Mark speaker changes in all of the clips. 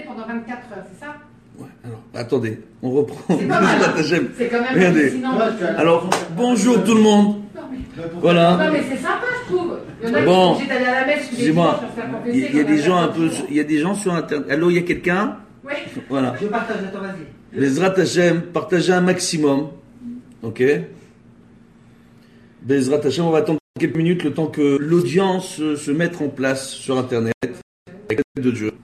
Speaker 1: pendant 24 heures, c'est ça?
Speaker 2: Ouais, alors, attendez, on reprend.
Speaker 1: C'est pas mal. C'est quand même
Speaker 2: Regardez.
Speaker 1: hallucinant.
Speaker 2: Alors, bonjour tout le monde.
Speaker 1: Non, mais...
Speaker 2: Voilà.
Speaker 1: Non, mais c'est sympa, je trouve. Il y en a qui
Speaker 2: Bon.
Speaker 1: sont obligés d'aller à la messe tous les
Speaker 2: Excusez-moi.
Speaker 1: dimanches pour se faire confesser.
Speaker 2: Il y a des gens un peu,
Speaker 1: jours.
Speaker 2: il y a des gens sur Internet. Allô, il y a quelqu'un?
Speaker 1: Ouais.
Speaker 2: Voilà.
Speaker 3: Je partage, attends, vas-y.
Speaker 2: Bezrat Hashem, partagez un maximum. Ok? Bezrat Hashem, on va attendre quelques minutes le temps que l'audience se mette en place sur Internet. Avec l'aide de Dieu.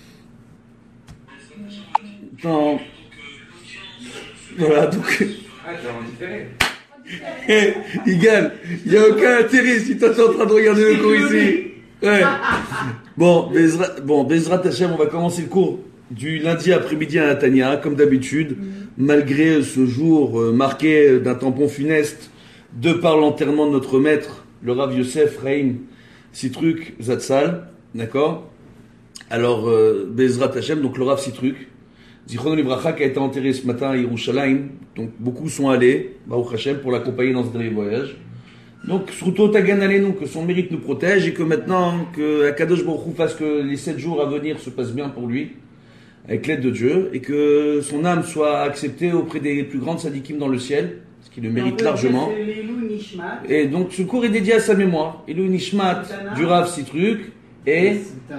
Speaker 2: Non. Voilà, donc.
Speaker 4: Ah, t'es en différé.
Speaker 2: Igal, il n'y a aucun intérêt si toi tu es en train de regarder le cours ici. Ouais. Bon, Bezrat Hashem, on va commencer le cours du lundi après-midi à Natania, comme d'habitude, malgré ce jour marqué d'un tampon funeste, de par l'enterrement de notre maître, le Rav Yosef Reim Sitruk Zatzal, d'accord? Alors, Bezrat Hashem, donc le Rav Sitruk, Zichrono Livracha, qui a été enterré ce matin à Yerushalayim, donc beaucoup sont allés, Baruch Hashem, pour l'accompagner dans ce dernier voyage. Donc, surtout Tagan Aleinu, que son mérite nous protège et que maintenant, que Akadosh Baruch Hu fasse que les 7 jours à venir se passent bien pour lui, avec l'aide de Dieu, et que son âme soit acceptée auprès des plus grandes sadikim dans le ciel, ce qui le mérite largement. Et donc, ce cours est dédié à sa mémoire. Ilou Nishmat du Rav Sitruk et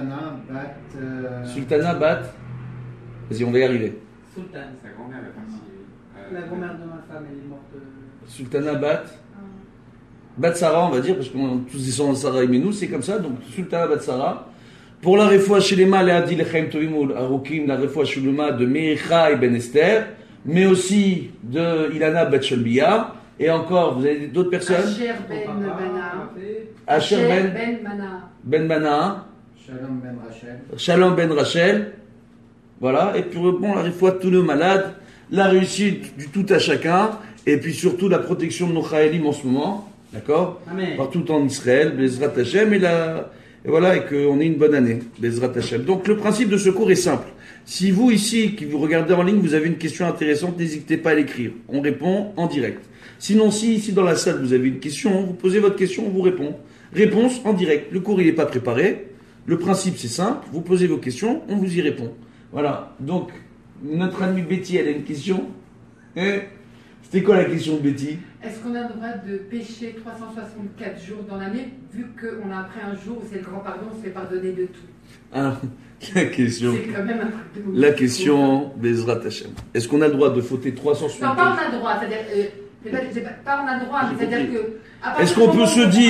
Speaker 2: Sultana Bat. Vas-y, on va y arriver.
Speaker 3: Sultan.
Speaker 4: Sa grand-mère est partie.
Speaker 3: La grand-mère de ma femme, elle est morte.
Speaker 2: Sultana Bat. Bat Sarah, on va dire, parce qu'on est tous descendants de Sarah et nous, c'est comme ça. Donc, Sultana Bat Sarah. Pour la refoua Shelema, le Adi Lechaim Tovim ou Arukim, la refoua Shulema de Meircha et Ben Esther, mais aussi de Ilana Bat Shelbia. Et encore, vous avez d'autres personnes?
Speaker 1: Asher Ben Mana.
Speaker 2: Asher
Speaker 1: Ben Mana.
Speaker 2: Ben Mana.
Speaker 3: Shalom Ben Rachel.
Speaker 2: Shalom Ben Rachel. Voilà, et puis bon, la refoua de tous nos malades, la réussite du tout à chacun, et puis surtout la protection de nos Chaélim en ce moment, d'accord?
Speaker 3: Amen.
Speaker 2: Partout en Israël, Bezrat Hashem, et voilà, et qu'on ait une bonne année, Bezrat Hashem. Donc le principe de ce cours est simple. Si vous ici, qui vous regardez en ligne, vous avez une question intéressante, n'hésitez pas à l'écrire. On répond en direct. Sinon, si ici dans la salle vous avez une question, vous posez votre question, on vous répond. Réponse en direct. Le cours il n'est pas préparé. Le principe c'est simple. Vous posez vos questions, on vous y répond. Voilà. Donc notre amie Betty, elle a une question. C'était quoi la question de Betty?
Speaker 1: Est-ce qu'on a le droit de pécher 364 jours dans l'année, vu qu'on a après un jour où c'est le grand pardon, on se fait pardonner de tout?
Speaker 2: Ah, la question.
Speaker 1: C'est quand même un truc de ouf.
Speaker 2: La question, Bezrat Hashem. Est-ce qu'on a le droit de fauter 360?
Speaker 1: Non, pas on a le droit, c'est-à-dire. Pas on a le droit, mais c'est-à-dire que.
Speaker 2: Est-ce qu'on peut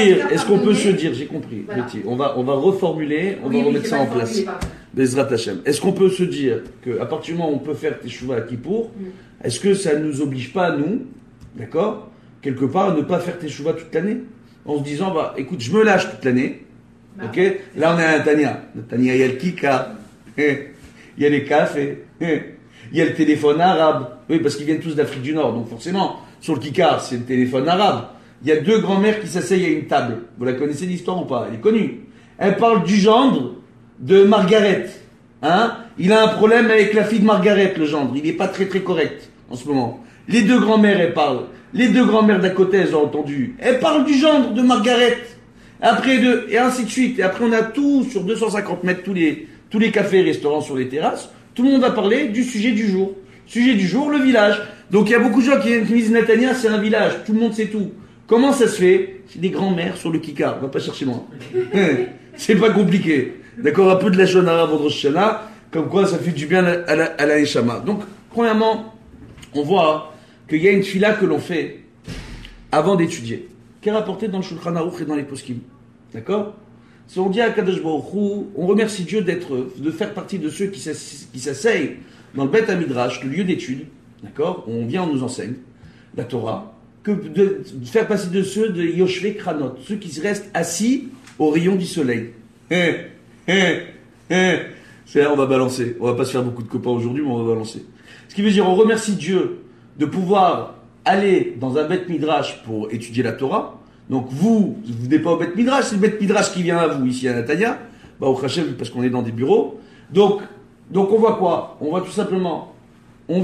Speaker 2: se dire, j'ai compris, voilà. Betty, on va reformuler, on va remettre ça en place. Bezrat Hashem. Est-ce qu'on peut se dire qu'à partir du moment où on peut faire Teshuvah à Kippour, est-ce que ça ne nous oblige pas, nous, d'accord, quelque part, à ne pas faire Teshuvah toute l'année? En se disant, bah, écoute, je me lâche toute l'année, ok? Là, on est à Natania. Natania, il y a le Kika, il y a les cafés, il y a le téléphone arabe. Oui, parce qu'ils viennent tous d'Afrique du Nord, donc forcément, sur le Kikar, c'est le téléphone arabe. Il y a deux grands-mères qui s'asseyent à une table. Vous la connaissez l'histoire ou pas? Elle est connue. Elle parle du gendre de Margaret. Hein? Il a un problème avec la fille de Margaret, le gendre. Il n'est pas très très correct en ce moment. Les deux grands-mères, elles parlent. Les deux grands-mères d'à côté, elles ont entendu. Elles parlent du gendre de Margaret. Après et ainsi de suite. Et après, on a tout sur 250 mètres, tous les cafés et restaurants sur les terrasses. Tout le monde va parler du sujet du jour. Sujet du jour, le village. Donc il y a beaucoup de gens qui disent Natania, c'est un village. Tout le monde sait tout. Comment ça se fait? C'est des grands-mères sur le Kikar. On va pas chercher loin. C'est pas compliqué. D'accord? Un peu de la Shonara avant Rosh Hashanah. Comme quoi, ça fait du bien à la Neshama. Donc, premièrement, on voit qu'il y a une fila que l'on fait avant d'étudier, qui est rapportée dans le Shulchan Aruch et dans les Poskim. D'accord? Si on dit à Kadosh Baruch Hu, on remercie Dieu de faire partie de ceux qui s'asseyent dans le Beth Hamidrash, le lieu d'étude, d'accord? On vient, on nous enseigne la Torah, que de faire partie de ceux de Yoshve Kranot, ceux qui restent assis au rayon du soleil. C'est là, on va balancer. On va pas se faire beaucoup de copains aujourd'hui, mais on va balancer. Ce qui veut dire, on remercie Dieu de pouvoir aller dans un Beth Midrash pour étudier la Torah. Donc vous n'êtes pas au Beth Midrash, c'est le Beth Midrash qui vient à vous, ici à Natania, au Hachem, parce qu'on est dans des bureaux. Donc on voit quoi? On voit tout simplement, on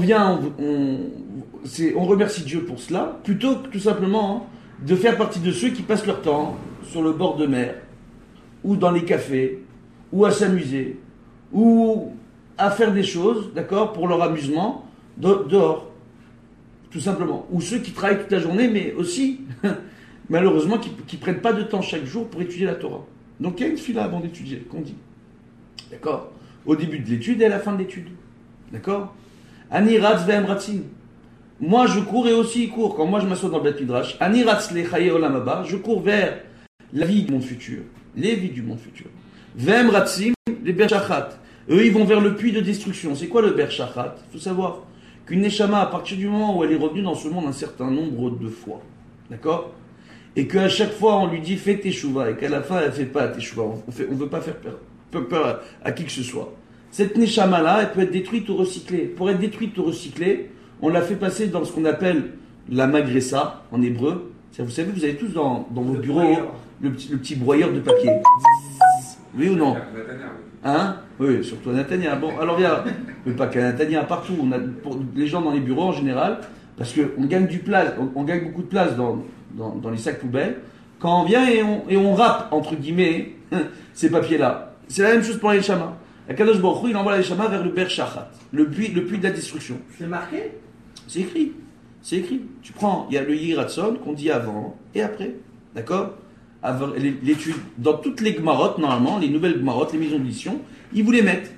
Speaker 2: remercie Dieu pour cela, plutôt que tout simplement de faire partie de ceux qui passent leur temps sur le bord de mer, ou dans les cafés, ou à s'amuser, ou à faire des choses, d'accord, pour leur amusement, dehors, tout simplement. Ou ceux qui travaillent toute la journée, mais aussi, malheureusement, qui prennent pas de temps chaque jour pour étudier la Torah. Donc il y a une fila avant d'étudier, qu'on dit. D'accord? Au début de l'étude et à la fin de l'étude. D'accord? Ani ratz ve'em ratzin. Moi je cours et aussi il court. Quand moi je m'assois dans le Beth Midrash, Ani ratz le chaye olam haba, je cours vers la vie du monde futur, les vies du monde futur. Ve'em ratzim, les bershachat. Eux ils vont vers le puits de destruction. C'est quoi le bershachat? Il faut savoir qu'une neshama, à partir du moment où elle est revenue dans ce monde un certain nombre de fois, d'accord? Et qu'à chaque fois on lui dit fais teshuva, et qu'à la fin elle ne fait pas teshuva, on ne veut pas faire peur à qui que ce soit. Cette neshama là, elle peut être détruite ou recyclée. Pour être détruite ou recyclée, on l'a fait passer dans ce qu'on appelle la magressa en hébreu. Vous savez, vous avez tous dans vos bureaux le petit broyeur de papier. Oui ou non? Hein? Oui, surtout à Natania. Bon, alors viens, mais pas qu'à Natania, partout. Pour les gens dans les bureaux en général, parce qu'on gagne on gagne beaucoup de place dans les sacs poubelles. Quand on vient et on râpe, entre guillemets, ces papiers-là. C'est la même chose pour les Neshama. Akadosh Baruch Hu, il envoie les Neshama vers le Bershachat, le puits de la destruction.
Speaker 3: C'est marqué?
Speaker 2: C'est écrit. C'est écrit. Tu prends, il y a le Yiratson qu'on dit avant et après. D'accord? L'étude, dans toutes les Gmarot, normalement, les nouvelles Gmarot, les maisons d'édition, ils vous les mettent.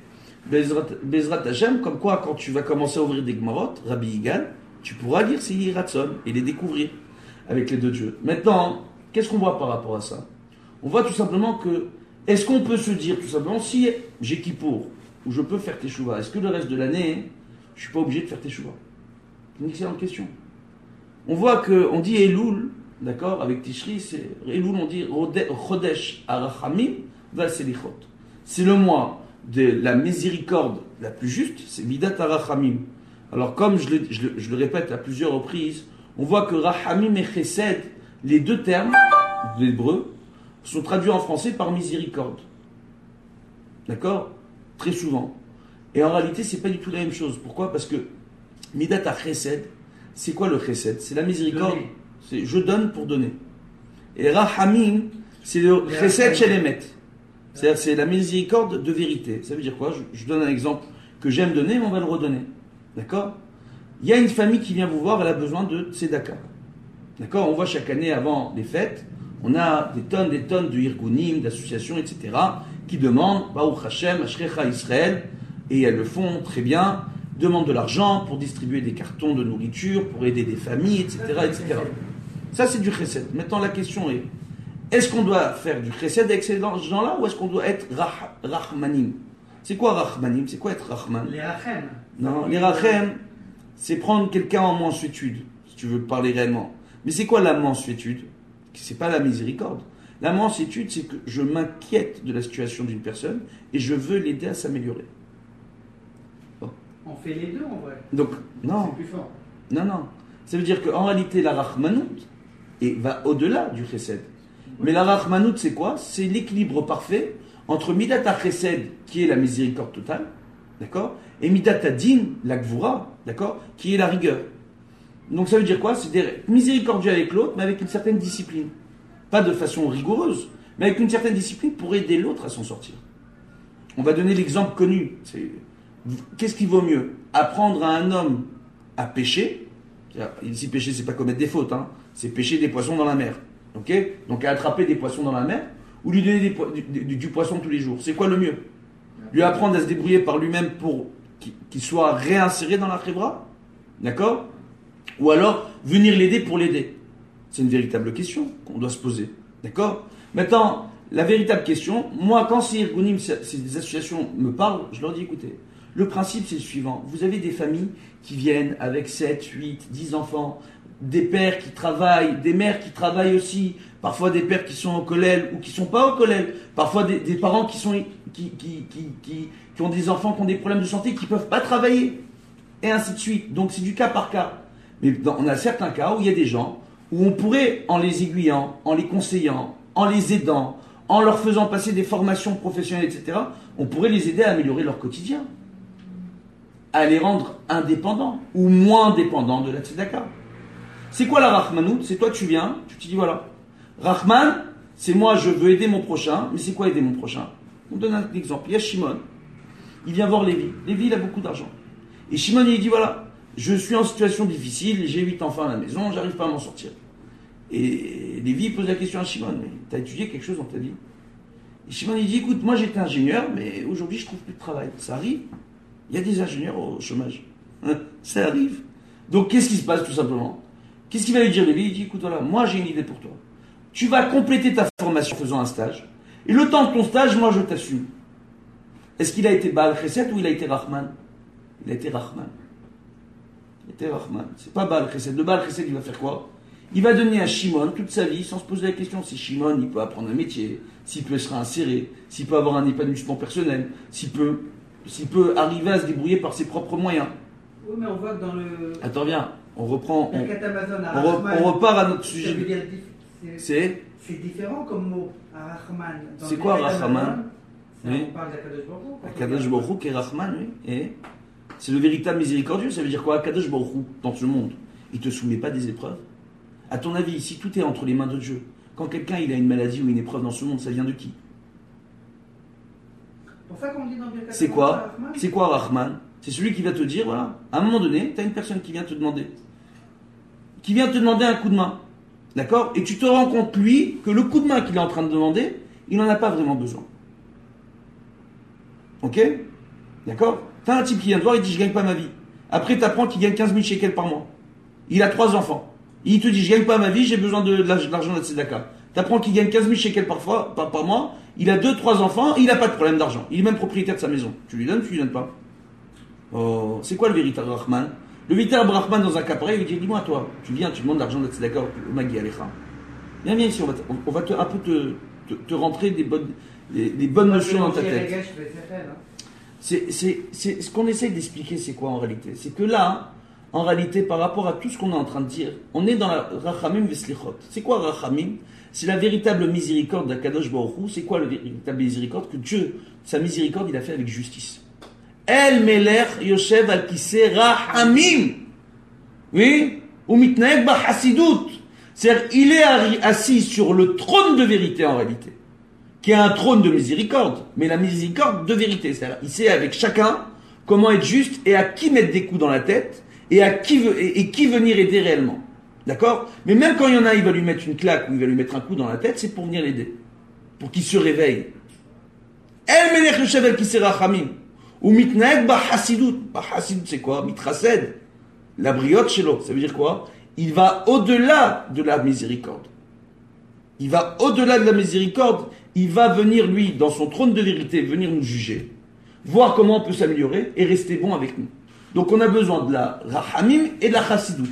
Speaker 2: Bezrat Hashem, comme quoi, quand tu vas commencer à ouvrir des Gmarot, Rabbi Yigal, tu pourras lire ces Yiratson et les découvrir avec les deux dieux. Maintenant, qu'est-ce qu'on voit par rapport à ça? On voit tout simplement que, est-ce qu'on peut se dire tout simplement, si j'ai Kippour, ou je peux faire Teshuvah, est-ce que le reste de l'année, je ne suis pas obligé de faire Teshuvah? C'est une excellente question. On voit qu'on dit Elul, d'accord, avec Tishri, c'est Elul, on dit Chodesh Arachamim Vaselichot. C'est le mois de la miséricorde la plus juste, c'est Midat Arachamim. Alors, comme je le répète à plusieurs reprises, on voit que Rachamim et Chesed, les deux termes de l'hébreu, sont traduits en français par miséricorde. D'accord? Très souvent. Et en réalité, c'est pas du tout la même chose. Pourquoi? Parce que Midat Chesed, c'est quoi le Chesed? C'est la miséricorde. C'est je donne pour donner. Et Rachamim, c'est le Chesed chez les Met. C'est-à-dire c'est la miséricorde de vérité. Ça veut dire quoi? Je donne un exemple que j'aime donner, mais on va le redonner. D'accord? Il y a une famille qui vient vous voir, elle a besoin de tzedaka. D'accord? On voit chaque année avant les fêtes, on a des tonnes de irgunim, d'associations, etc., qui demandent, Baruch Hashem, Ashrecha Israël, et elles le font très bien, demandent de l'argent pour distribuer des cartons de nourriture, pour aider des familles, etc., etc. Ça, c'est du chesed. Maintenant, la question est, est-ce qu'on doit faire du chesed avec ces gens-là, ou est-ce qu'on doit être rachmanim? C'est quoi rachmanim? C'est quoi être rachman?
Speaker 3: Les rachem.
Speaker 2: Non, les rachem, c'est prendre quelqu'un en mansuétude, si tu veux parler réellement. Mais c'est quoi la mansuétude? C'est pas la miséricorde. La mansuétude, c'est que je m'inquiète de la situation d'une personne et je veux l'aider à s'améliorer. Bon.
Speaker 3: On fait les deux en vrai.
Speaker 2: Donc, non.
Speaker 3: C'est plus fort.
Speaker 2: Non. Ça veut dire qu'en réalité, la rachmanout va au-delà du chesed. Mais la rachmanout, c'est quoi? C'est l'équilibre parfait entre midat ha-chesed, qui est la miséricorde totale, d'accord, et midat ha-din, la gvura, d'accord, qui est la rigueur. Donc ça veut dire quoi? C'est d'être miséricordieux avec l'autre, mais avec une certaine discipline. Pas de façon rigoureuse, mais avec une certaine discipline pour aider l'autre à s'en sortir. On va donner l'exemple connu. Qu'est-ce qui vaut mieux? Apprendre à un homme à pêcher. Ici, pêcher, c'est pas commettre des fautes, hein. C'est pêcher des poissons dans la mer. Okay? Donc à attraper des poissons dans la mer, ou lui donner du poisson tous les jours. C'est quoi le mieux? Lui apprendre à se débrouiller par lui-même pour qu'il soit réinséré dans la khébra? D'accord? Ou alors, venir l'aider pour l'aider? C'est une véritable question qu'on doit se poser. D'accord? Maintenant, la véritable question, moi, quand ces irgunim, ces associations me parlent, je leur dis, écoutez, le principe, c'est le suivant. Vous avez des familles qui viennent avec 7, 8, 10 enfants, des pères qui travaillent, des mères qui travaillent aussi, parfois des pères qui sont au kollel ou qui ne sont pas au kollel, parfois des parents qui ont des enfants qui ont des problèmes de santé, qui ne peuvent pas travailler, et ainsi de suite. Donc, c'est du cas par cas. Mais on a certains cas où il y a des gens où on pourrait, en les aiguillant, en les conseillant, en les aidant, en leur faisant passer des formations professionnelles, etc., on pourrait les aider à améliorer leur quotidien, à les rendre indépendants ou moins dépendants de la tzedaka. C'est quoi la rachmanout? C'est toi, tu viens, tu te dis voilà, Rahman, c'est moi, je veux aider mon prochain, mais c'est quoi aider mon prochain? On donne un exemple. Il y a Shimon. il vient voir Lévi. Lévi, il a beaucoup d'argent. Et Shimon, il dit, voilà, je suis en situation difficile, j'ai 8 enfants à la maison, j'arrive pas à m'en sortir. Et Lévi pose la question à Shimon, mais t'as étudié quelque chose dans ta vie? Et Shimon, il dit, écoute, moi j'étais ingénieur, mais aujourd'hui je trouve plus de travail. Ça arrive. Il y a des ingénieurs au chômage. Ça arrive. Donc qu'est-ce qui se passe tout simplement? Qu'est-ce qu'il va lui dire Lévi? Il dit, écoute, voilà, moi j'ai une idée pour toi. Tu vas compléter ta formation en faisant un stage. Et le temps de ton stage, moi je t'assume. Est-ce qu'il a été Baal Chesed ou il a été Rahman? Il a été Rahman. Il a été Rahman. C'est pas Baal Chesed. Le Baal Chesed, il va faire quoi? Il va donner à Shimon toute sa vie sans se poser la question si Shimon il peut apprendre un métier, s'il peut se réinsérer, s'il peut avoir un épanouissement personnel, s'il peut arriver à se débrouiller par ses propres moyens.
Speaker 3: Oui, mais on voit que dans le.
Speaker 2: Attends, viens, on reprend.
Speaker 3: On
Speaker 2: repart à notre sujet.
Speaker 3: C'est différent comme mot, Rahman.
Speaker 2: C'est quoi Rahman?
Speaker 3: Oui. On parle d'Akadosh Baruch Hu.
Speaker 2: Akadosh Baruch Hu qui est Rahman, oui. Et c'est le véritable miséricordieux. Ça veut dire quoi? Akadosh Baruch Hu, dans ce monde, il ne te soumet pas des épreuves. À ton avis, si tout est entre les mains de Dieu, quand quelqu'un il a une maladie ou une épreuve dans ce monde, ça vient de qui?
Speaker 3: Pour ça qu'on dit dans Birkat
Speaker 2: C'est quoi? C'est quoi Rahman? C'est celui qui va te dire, voilà, à un moment donné, tu as une personne qui vient te demander un coup de main. D'accord? Et tu te rends compte, lui, que le coup de main qu'il est en train de demander, il n'en a pas vraiment besoin. Ok? D'accord? T'as un type qui vient te voir, il dit, je gagne pas ma vie. Après, tu apprends qu'il gagne 15 000 shekels par mois. Il a 3 enfants. Il te dit, je gagne pas ma vie, j'ai besoin de l'argent de la tzedaka. Tu apprends qu'il gagne 15 000 shekels par mois, il a 2-3 enfants, il n'a pas de problème d'argent. Il est même propriétaire de sa maison. Tu lui donnes, tu lui donnes pas. Oh, c'est quoi le véritable Rahman? Le véritable Rahman, dans un cas pareil, il dit, dis-moi toi, tu viens, tu demandes l'argent de la tzedaka au Magi Alecha. Viens ici, on va un peu te rentrer des bonnes notions dans ta tête. C'est ce qu'on essaye d'expliquer, c'est quoi en réalité? C'est que là, en réalité, par rapport à tout ce qu'on est en train de dire, on est dans la Rachamim Veslichot. C'est quoi Rachamim? C'est la véritable miséricorde d'Akadosh Baruch Hu. C'est quoi la véritable miséricorde? Que Dieu, sa miséricorde, il a fait avec justice. El Melech Yoshev al Kiseh Rachamim. Oui? Ou mitnaeg ba Hasidut. C'est-à-dire, il est assis sur le trône de vérité en réalité. Qui est un trône de miséricorde. Mais la miséricorde de vérité. C'est-à-dire, il sait avec chacun comment être juste et à qui mettre des coups dans la tête. Et à qui venir aider réellement. D'accord? Mais même quand il y en a, il va lui mettre une claque ou il va lui mettre un coup dans la tête, c'est pour venir l'aider. Pour qu'il se réveille. El Melech Yoshev al Kiseh Rachamim. Ou mitnaeg ba Hasidut. Ba Hasidut, c'est quoi? Mitrased. La brioche shelo. Ça veut dire quoi? Il va au-delà de la miséricorde. Il va au-delà de la miséricorde. Il va venir, lui, dans son trône de vérité, venir nous juger. Voir comment on peut s'améliorer et rester bon avec nous. Donc on a besoin de la Rahamim et de la Chassidut.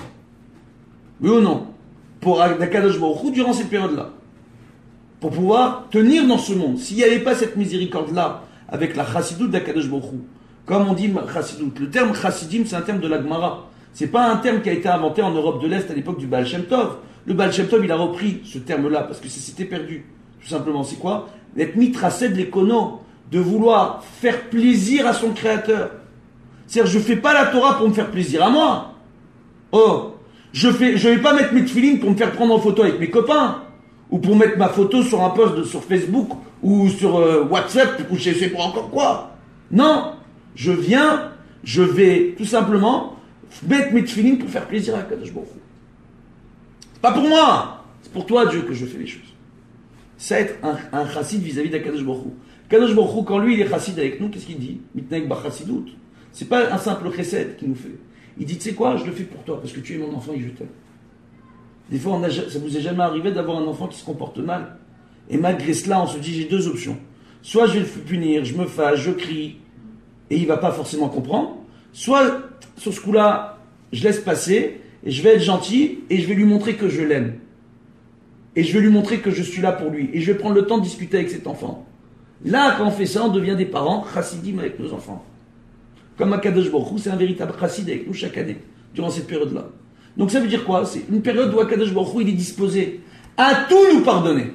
Speaker 2: Oui ou non? Pour Akadosh Baruch Hu durant cette période-là. Pour pouvoir tenir dans ce monde. S'il n'y avait pas cette miséricorde-là, avec la Chassidut d'Akadosh Baruch Hu, comme on dit Chassidut, le terme Chassidim, c'est un terme de la Gemara. C'est pas un terme qui a été inventé en Europe de l'Est à l'époque du Baal Shem Tov. Le Baal Shem Tov, il a repris ce terme-là, parce que c'était perdu. Tout simplement, c'est quoi? L'être mitrased l'écono, de vouloir faire plaisir à son créateur. C'est-à-dire, je fais pas la Torah pour me faire plaisir à moi. Oh, je vais pas mettre mes tefilines pour me faire prendre en photo avec mes copains. Ou pour mettre ma photo sur un post sur Facebook, ou sur WhatsApp, ou je sais pas encore quoi. Non. Je vais tout simplement mettre mes tefilines pour faire plaisir à Kadosh Baruch Hu. C'est pas pour moi. C'est pour toi, Dieu, que je fais les choses. Ça être un chassid vis-à-vis d'Akadosh Baruch Hu. Kadosh Baruch Hu, quand lui, il est chassid avec nous, qu'est-ce qu'il dit? Mitnaeg ba chassidut. C'est pas un simple chesed qu'il nous fait. Il dit, tu sais quoi, je le fais pour toi, parce que tu es mon enfant et je t'aime. Des fois, ça vous est jamais arrivé d'avoir un enfant qui se comporte mal. Et malgré cela, on se dit, j'ai 2 options. Soit je vais le punir, je me fâche, je crie, et il va pas forcément comprendre. Soit, sur ce coup-là, je laisse passer, et je vais être gentil, et je vais lui montrer que je l'aime. Et je vais lui montrer que je suis là pour lui. Et je vais prendre le temps de discuter avec cet enfant. Là, quand on fait ça, on devient des parents chassidim avec nos enfants. Comme Akadosh Baruch Hu, c'est un véritable chassid avec nous chaque année, durant cette période-là. Donc ça veut dire quoi? C'est une période où Akadosh Baruch Hu, il est disposé à tout nous pardonner.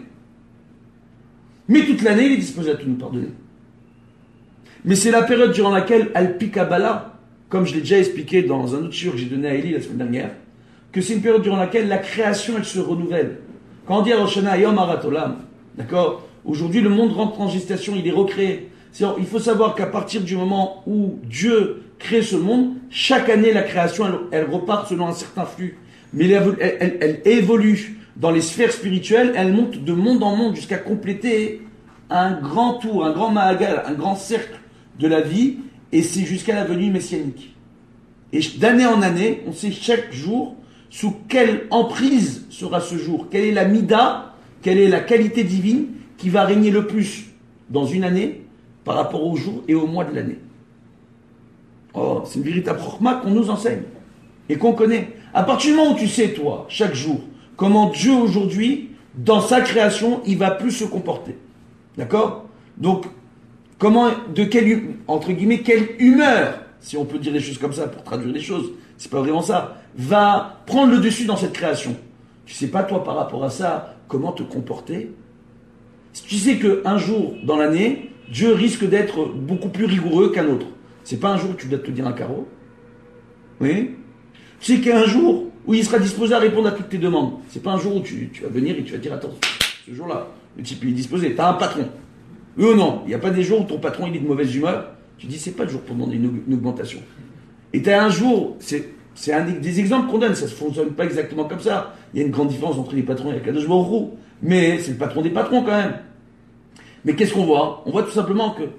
Speaker 2: Mais toute l'année, il est disposé à tout nous pardonner. Mais c'est la période durant laquelle Al-Pi Kabbalah, comme je l'ai déjà expliqué dans un autre shiur que j'ai donné à Eli la semaine dernière, que c'est une période durant laquelle la création, elle se renouvelle. Quand on dit à Rosh Hashanah, Yom Harat Olam, d'accord? Aujourd'hui, le monde rentre en gestation, il est recréé. Il faut savoir qu'à partir du moment où Dieu crée ce monde, chaque année la création, elle repart selon un certain flux. Mais elle évolue dans les sphères spirituelles, elle monte de monde en monde jusqu'à compléter un grand tour, un grand maagal, un grand cercle de la vie, et c'est jusqu'à la venue messianique. Et d'année en année, on sait chaque jour sous quelle emprise sera ce jour, quelle est la mida, quelle est la qualité divine qui va régner le plus dans une année par rapport au jour et au mois de l'année. Oh, c'est une véritable chokma qu'on nous enseigne et qu'on connaît. À partir du moment où tu sais, toi, chaque jour, comment Dieu aujourd'hui, dans sa création, il va plus se comporter. D'accord? Donc, entre guillemets, quelle humeur, si on peut dire les choses comme ça pour traduire les choses, c'est pas vraiment ça, va prendre le dessus dans cette création. Tu sais pas, toi, par rapport à ça, comment te comporter? Si tu sais qu'un jour dans l'année, Dieu risque d'être beaucoup plus rigoureux qu'un autre. C'est pas un jour où tu dois te dire un carreau. Oui. Tu sais qu'il y a un jour où il sera disposé à répondre à toutes tes demandes. C'est pas un jour où tu vas venir et tu vas dire attends, ce jour-là, le type il est disposé, t'as un patron. Oui ou non? Il n'y a pas des jours où ton patron il est de mauvaise humeur. Tu dis c'est pas le jour pour demander une augmentation. Et t'as un jour, c'est un des exemples qu'on donne, ça ne fonctionne pas exactement comme ça. Il y a une grande différence entre les patrons et les Kadosh Baruch Hu. Mais c'est le patron des patrons quand même. Mais qu'est-ce qu'on voit? On voit tout simplement que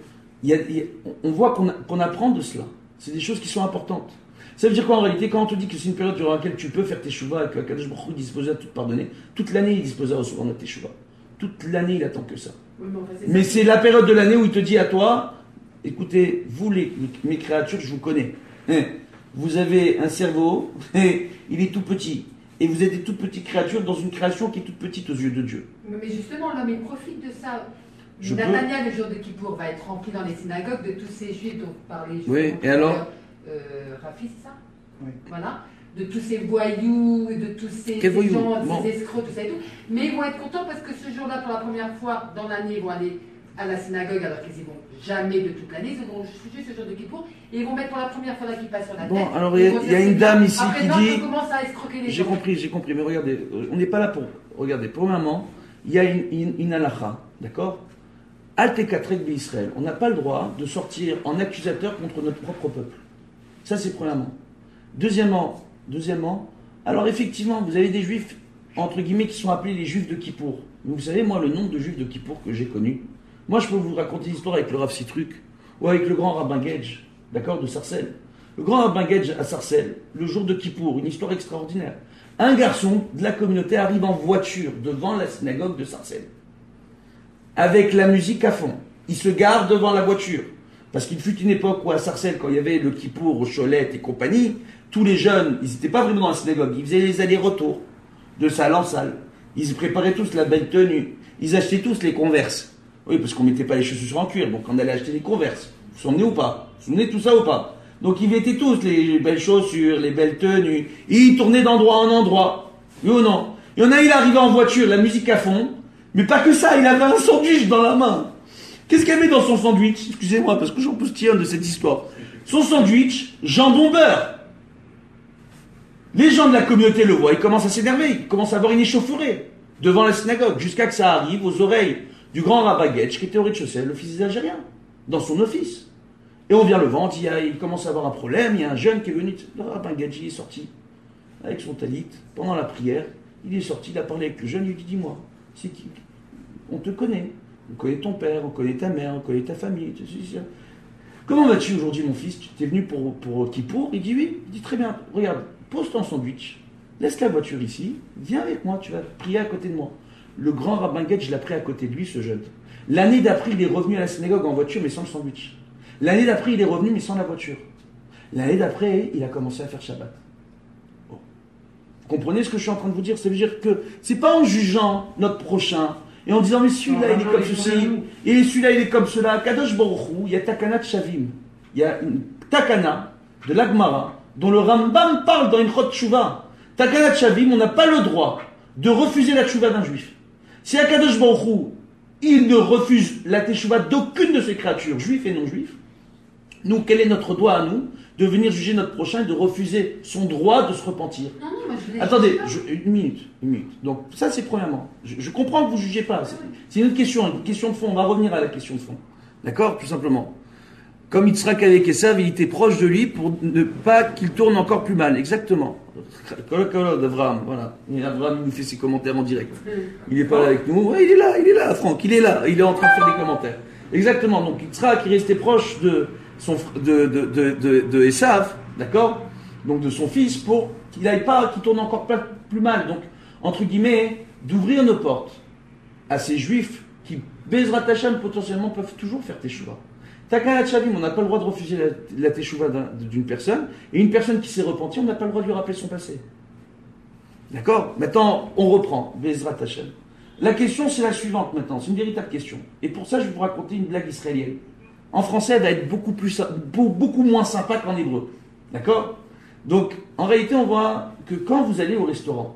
Speaker 2: on voit qu'on apprend de cela. C'est des choses qui sont importantes. Ça veut dire quoi en réalité? Quand on te dit que c'est une période durant laquelle tu peux faire tes shuvas et que Kadosh Baruch Hu est disposé à tout pardonner, toute l'année il est disposé à recevoir tes shuvas. Toute l'année il attend que ça. Oui, mais c'est la période de l'année où il te dit à toi, écoutez, vous mes créatures, je vous connais. Vous avez un cerveau, il est tout petit. Et vous êtes des toutes petites créatures dans une création qui est toute petite aux yeux de Dieu.
Speaker 1: Mais justement, l'homme, il profite de ça. Natania, le jour de Kippour, va être rempli dans les synagogues de tous ces juifs dont vous parlez.
Speaker 2: Oui, et alors
Speaker 1: Rafi, c'est ça?
Speaker 3: Oui.
Speaker 1: Voilà. De tous ces voyous, de tous ces gens, ces escrocs, tout ça et tout. Mais ils vont être contents parce que ce jour-là, pour la première fois dans l'année, ils vont aller à la synagogue alors qu'ils y vont jamais de toute l'année. Ils vont juste ce jour de Kippour et ils vont mettre pour la première fois la kippa sur la tête.
Speaker 2: Bon, alors il y a une dame ici qui dit.
Speaker 1: Commence à escroquer les gens.
Speaker 2: J'ai compris, mais regardez, on n'est pas là pour. Regardez, premièrement, il y a une halakha, d'accord? Al-Tekatrek d'Israël. On n'a pas le droit de sortir en accusateur contre notre propre peuple. Ça, c'est premièrement. Deuxièmement, alors effectivement, vous avez des juifs, entre guillemets, qui sont appelés les juifs de Kippour. Mais vous savez, moi, le nombre de juifs de Kippour que j'ai connus, moi, je peux vous raconter l'histoire avec le Rav Sitruk ou avec le grand rabbin Gedge, d'accord, de Sarcelles. Le grand rabbin Gedge à Sarcelles, le jour de Kippour, une histoire extraordinaire. Un garçon de la communauté arrive en voiture devant la synagogue de Sarcelles, avec la musique à fond. Il se gare devant la voiture. Parce qu'il fut une époque où à Sarcelles, quand il y avait le Kippour, au Cholette et compagnie, tous les jeunes, ils n'étaient pas vraiment dans la synagogue, ils faisaient les allers-retours de salle en salle. Ils préparaient tous la belle tenue. Ils achetaient tous les Converse. Oui, parce qu'on ne mettait pas les chaussures en cuir, donc on allait acheter les Converse. Vous vous souvenez ou pas? Vous vous souvenez de tout ça ou pas? Donc ils mettaient tous les belles chaussures, les belles tenues. Et ils tournaient d'endroit en endroit. Oui ou non? Il y en a, il arrivait en voiture, la musique à fond. Mais pas que ça, il avait un sandwich dans la main. Qu'est-ce qu'il y avait dans son sandwich? Excusez-moi, parce que j'en postille de cette histoire. Son sandwich, jambon beurre. Les gens de la communauté le voient, ils commencent à s'énerver, ils commencent à avoir une échauffourée devant la synagogue, jusqu'à que ça arrive aux oreilles du grand rabbin Gedge, qui était au rez-de-chaussée, l'office des Algériens, dans son office. Et on vient le vendre, il commence à avoir un problème, il y a un jeune qui est venu, le rabbin Gedge, il est sorti, avec son talit, pendant la prière, il est sorti, il a parlé avec le jeune, il lui dit, dis-moi, c'est qui? On te connaît. On connaît ton père, on connaît ta mère, on connaît ta famille. Comment vas-tu aujourd'hui, mon fils? Tu es venu pour Kippour? Il dit oui. Il dit très bien. Regarde, pose ton sandwich, laisse la voiture ici, viens avec moi, tu vas prier à côté de moi. Le grand rabbin Gedge l'a pris à côté de lui, ce jeune. L'année d'après, il est revenu à la synagogue en voiture, mais sans le sandwich. L'année d'après, il est revenu, mais sans la voiture. L'année d'après, il a commencé à faire Shabbat. Bon. Vous comprenez ce que je suis en train de vous dire? Ça veut dire que c'est pas en jugeant notre prochain, et en disant, mais celui-là, il est comme ceci, et celui-là, il est comme cela. Kadosh Baruch Hu, il y a Takana de Shavim. Il y a une Takana de l'Agmara, dont le Rambam parle dans une Chot Tshuva. Takana de Shavim, on n'a pas le droit de refuser la Tshuva d'un juif. Si Kadosh Baruch Hu, il ne refuse la Teshuva d'aucune de ses créatures, juifs et non juifs, nous, quel est notre droit à nous de venir juger notre prochain et de refuser son droit de se repentir?
Speaker 1: Non, moi je
Speaker 2: Attendez, une minute. Donc ça c'est premièrement. Je comprends que vous ne jugez pas. C'est une autre question, une question de fond. On va revenir à la question de fond. D'accord? Tout simplement. Comme Yitzhak avec Esav, il était proche de lui pour ne pas qu'il tourne encore plus mal. Exactement. Avraham, voilà. Et Avraham, il nous fait ses commentaires en direct. Il n'est pas là avec nous. Ouais, il est là, Franck, il est là. Il est en train de faire des commentaires. Exactement. Donc Yitzhak, il restait proche de Esav, d'accord? Donc de son fils, pour qu'il n'aille pas, qu'il tourne encore plus mal. Donc, entre guillemets, d'ouvrir nos portes à ces juifs qui, Bezrat Hashem, potentiellement peuvent toujours faire teshuva. Takana Tchavim, on n'a pas le droit de refuser la teshuva d'une personne, et une personne qui s'est repentie, on n'a pas le droit de lui rappeler son passé. D'accord? Maintenant, on reprend, Bezrat Hashem. La question, c'est la suivante maintenant, c'est une véritable question. Et pour ça, je vais vous raconter une blague israélienne. En français, elle va être beaucoup moins sympa qu'en hébreu. D'accord? Donc, en réalité, on voit que quand vous allez au restaurant,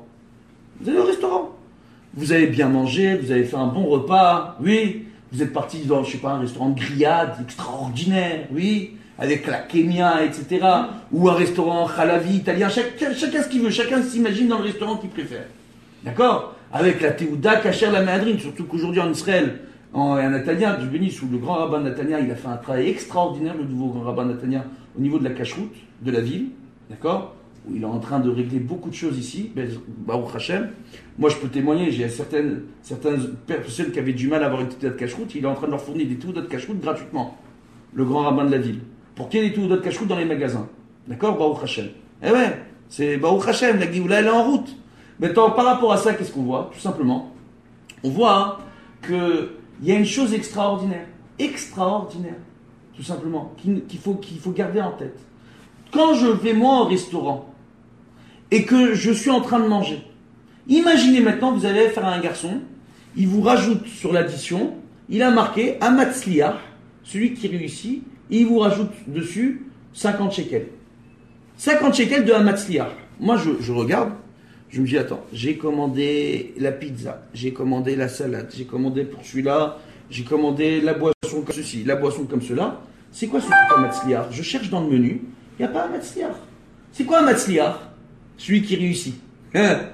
Speaker 2: vous avez bien mangé, vous avez fait un bon repas, oui, vous êtes parti dans, je sais pas, un restaurant de grillade extraordinaire, oui, avec la kémia, etc., ou un restaurant halavi italien, chacun ce qu'il veut, chacun s'imagine dans le restaurant qu'il préfère. D'accord? Avec la théouda, kasher, la méadrine, surtout qu'aujourd'hui en Israël, un Netanya, du béni, sous le grand rabbin Netanya, il a fait un travail extraordinaire, le nouveau grand rabbin Netanya, au niveau de la cacheroute de la ville, d'accord? Où il est en train de régler beaucoup de choses ici, Baruch Hashem. Moi, je peux témoigner, j'ai certaines personnes qui avaient du mal à avoir une théouda de cacheroute, il est en train de leur fournir des théoudas de cacheroute gratuitement, le grand rabbin de la ville, pour qu'il y ait des théoudas de cacheroute dans les magasins. D'accord? Baruch Hashem. Eh ouais, c'est Baruch Hashem, la Géoula, elle est en route. Maintenant, par rapport à ça, qu'est-ce qu'on voit? Tout simplement, on voit qu'il y a une chose extraordinaire, tout simplement, qu'il faut garder en tête. Quand je vais moi au restaurant et que je suis en train de manger, imaginez maintenant, vous allez faire à un garçon, il vous rajoute sur l'addition, il a marqué Amatzliach, celui qui réussit, et il vous rajoute dessus 50 shekels. 50 shekels de Amatzliach. Moi, je regarde, je me dis, attends, j'ai commandé la pizza, j'ai commandé la salade, j'ai commandé pour celui-là, j'ai commandé la boisson comme ceci, la boisson comme cela. C'est quoi ce truc Amatzliach? Je cherche dans le menu, il n'y a pas un Matzliach. C'est quoi un Matzliach? Celui qui réussit. Alors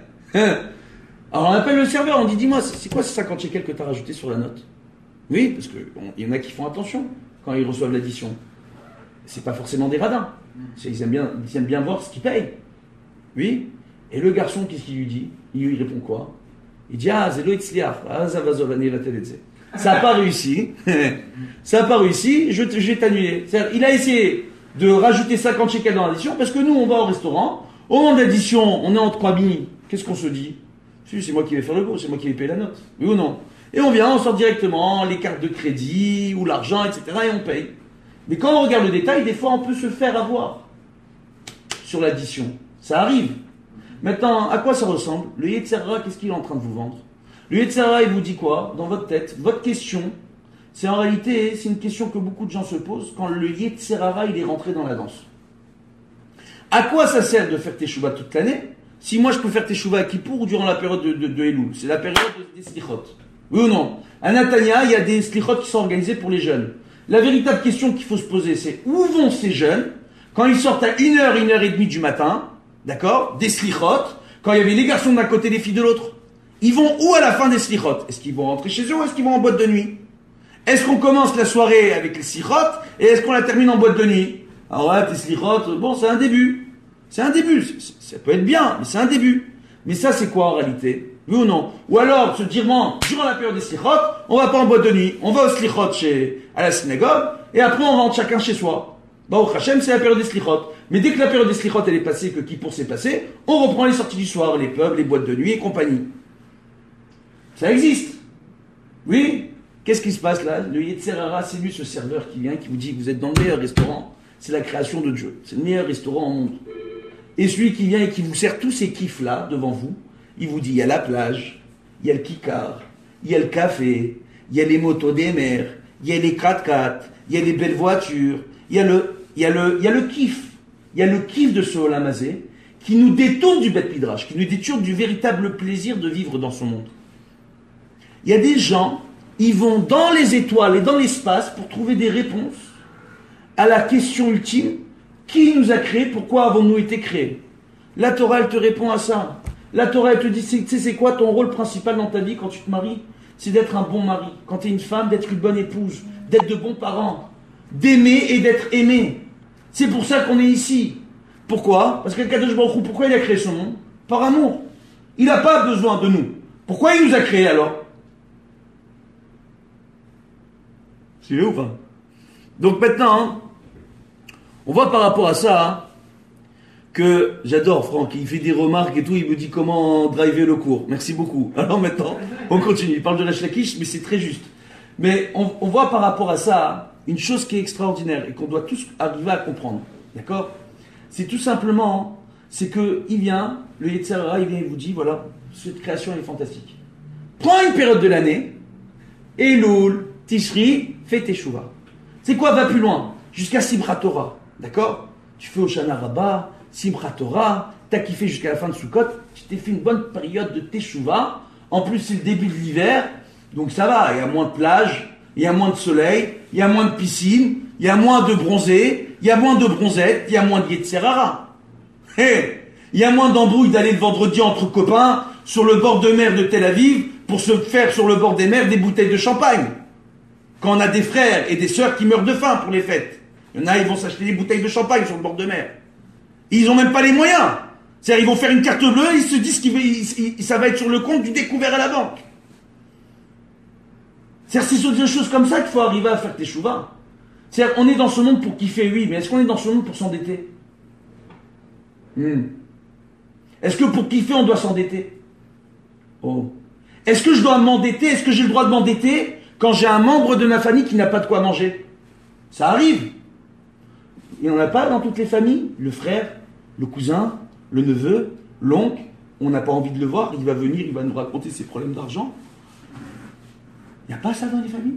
Speaker 2: on appelle le serveur, on dit, dis-moi, c'est quoi ces 50 shekels que tu as rajouté sur la note? Oui, parce qu'il y en a qui font attention quand ils reçoivent l'addition. C'est pas forcément des radins. Ils aiment bien voir ce qu'ils payent. Oui. Et le garçon, qu'est-ce qu'il lui dit? Il lui répond quoi? Il dit, ah, zélo etzliach, ah, ça va zolani la teledze. Ça n'a pas réussi. Ça n'a pas réussi, je vais t'annuler. C'est-à-dire, il a essayé de rajouter 50 shekels dans l'addition, parce que nous, on va au restaurant, au moment de l'addition, on est en 3000, qu'est-ce qu'on se dit? C'est moi qui vais faire le gros, c'est moi qui vais payer la note. Oui ou non? Et on sort directement les cartes de crédit, ou l'argent, etc., et on paye. Mais quand on regarde le détail, des fois, on peut se faire avoir sur l'addition. Ça arrive. Maintenant, à quoi ça ressemble? Le Yetzer Hara, qu'est-ce qu'il est en train de vous vendre? Le Yetzer Hara, il vous dit quoi? Dans votre tête, votre question, c'est en réalité, c'est une question que beaucoup de gens se posent quand le Yetzer Hara, il est rentré dans la danse. À quoi ça sert de faire teshuva toute l'année si moi je peux faire teshuva à Kippour ou durant la période de Elul? C'est la période des slichot. Oui ou non? À Netanya, il y a des slichot qui sont organisés pour les jeunes. La véritable question qu'il faut se poser, c'est où vont ces jeunes quand ils sortent à 1h, 1h30 du matin, d'accord, des slichot, quand il y avait les garçons d'un côté et les filles de l'autre? Ils vont où à la fin des slichot? Est-ce qu'ils vont rentrer chez eux ou est-ce qu'ils vont en boîte de nuit? Est-ce qu'on commence la soirée avec les slichot et est-ce qu'on la termine en boîte de nuit? Alors ouais, les slichot, bon, c'est un début. C'est un début. Ça peut être bien, mais c'est un début. Mais ça, c'est quoi en réalité? Oui ou non? Ou alors, se dire, bon, durant la période des slichot, on va pas en boîte de nuit. On va au slichot à la synagogue et après on rentre chacun chez soi. Au Hachem, c'est la période des slichot. Mais dès que la période des slichot elle est passée, que Kippour s'est passé, on reprend les sorties du soir, les pubs, les boîtes de nuit et compagnie. Ça existe. Oui? Qu'est-ce qui se passe là? Le Yetzer Hara, c'est lui, ce serveur qui vient, qui vous dit que vous êtes dans le meilleur restaurant. C'est la création de Dieu. C'est le meilleur restaurant au monde. Et celui qui vient et qui vous sert tous ces kiffs-là devant vous, il vous dit, il y a la plage, il y a le kikar, il y a le café, il y a les motos des mers, il y a les 4x4, il y a les belles voitures, il y a le kiff. Il y a le kiff de ce Olam Hazé qui nous détourne du Beth Midrash, qui nous détourne du véritable plaisir de vivre dans son monde. Il y a des gens, ils vont dans les étoiles et dans l'espace pour trouver des réponses à la question ultime, qui nous a créés, pourquoi avons-nous été créés? La Torah, elle te répond à ça. La Torah, elle te dit, tu sais, c'est quoi ton rôle principal dans ta vie quand tu te maries? C'est d'être un bon mari. Quand tu es une femme, d'être une bonne épouse, d'être de bons parents, d'aimer et d'être aimé. C'est pour ça qu'on est ici. Pourquoi? Parce que Kadosh Baruch Hu, pourquoi il a créé ce monde? Par amour. Il n'a pas besoin de nous. Pourquoi il nous a créés alors? C'est vrai ou pas? Donc maintenant, on voit par rapport à ça que j'adore Franck, il fait des remarques et tout, il me dit comment driver le cours. Merci beaucoup. Alors maintenant, on continue. Il parle de la Lakish, mais c'est très juste. Mais on voit par rapport à ça une chose qui est extraordinaire et qu'on doit tous arriver à comprendre. D'accord? C'est tout simplement, c'est que il vient, le Yetzer Hara, il vient et vous dit, voilà, cette création elle est fantastique. Prends une période de l'année, Elul, Tishri, fais tes Teshuvah. C'est quoi? Va plus loin, jusqu'à Simchat Torah. D'accord? Tu fais Hoshana Rabbah, Simchat Torah, t'as kiffé jusqu'à la fin de Sukkot, tu t'es fait une bonne période de Teshuvah. En plus, c'est le début de l'hiver, donc ça va, il y a moins de plage, il y a moins de soleil, il y a moins de piscine, il y a moins de bronzés, il y a moins de bronzettes, il y a moins de Yetzer Hara. Hey, il y a moins d'embrouilles d'aller le vendredi entre copains sur le bord de mer de Tel Aviv pour se faire sur le bord des mers des bouteilles de champagne. Quand on a des frères et des sœurs qui meurent de faim pour les fêtes. Il y en a, ils vont s'acheter des bouteilles de champagne sur le bord de mer. Et ils n'ont même pas les moyens. C'est-à-dire, ils vont faire une carte bleue, ils se disent que ça va être sur le compte du découvert à la banque. C'est-à-dire, c'est sur des choses comme ça qu'il faut arriver à faire tes chouvas. C'est-à-dire, on est dans ce monde pour kiffer, oui, mais est-ce qu'on est dans ce monde pour s'endetter? Est-ce que pour kiffer, on doit s'endetter? Oh. Est-ce que je dois m'endetter? Est-ce que j'ai le droit de m'endetter quand j'ai un membre de ma famille qui n'a pas de quoi manger? Ça arrive. Il n'y en a pas dans toutes les familles. Le frère, le cousin, le neveu, l'oncle, on n'a pas envie de le voir, il va venir, il va nous raconter ses problèmes d'argent. Il n'y a pas ça dans les familles.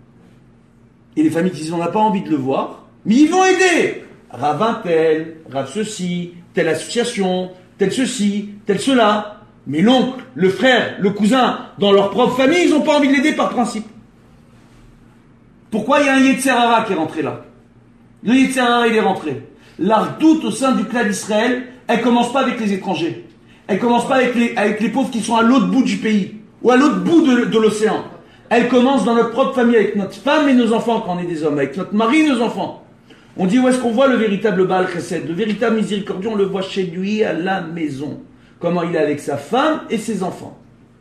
Speaker 2: Et les familles qui disent on n'a pas envie de le voir, mais ils vont aider. Rav un tel, Rav ceci, telle association, tel ceci, tel cela. Mais l'oncle, le frère, le cousin, dans leur propre famille, ils n'ont pas envie de l'aider par principe. Pourquoi il y a un Yetzer Hara qui est rentré là? Le Yetzer Hara, il est rentré. L'ardoute au sein du clan d'Israël, elle commence pas avec les étrangers. Elle commence pas avec les pauvres qui sont à l'autre bout du pays, ou à l'autre bout de l'océan. Elle commence dans notre propre famille, avec notre femme et nos enfants quand on est des hommes, avec notre mari et nos enfants. On dit où est-ce qu'on voit le véritable Baal Chesed, le véritable miséricordieux, on le voit chez lui à la maison. Comment il est avec sa femme et ses enfants.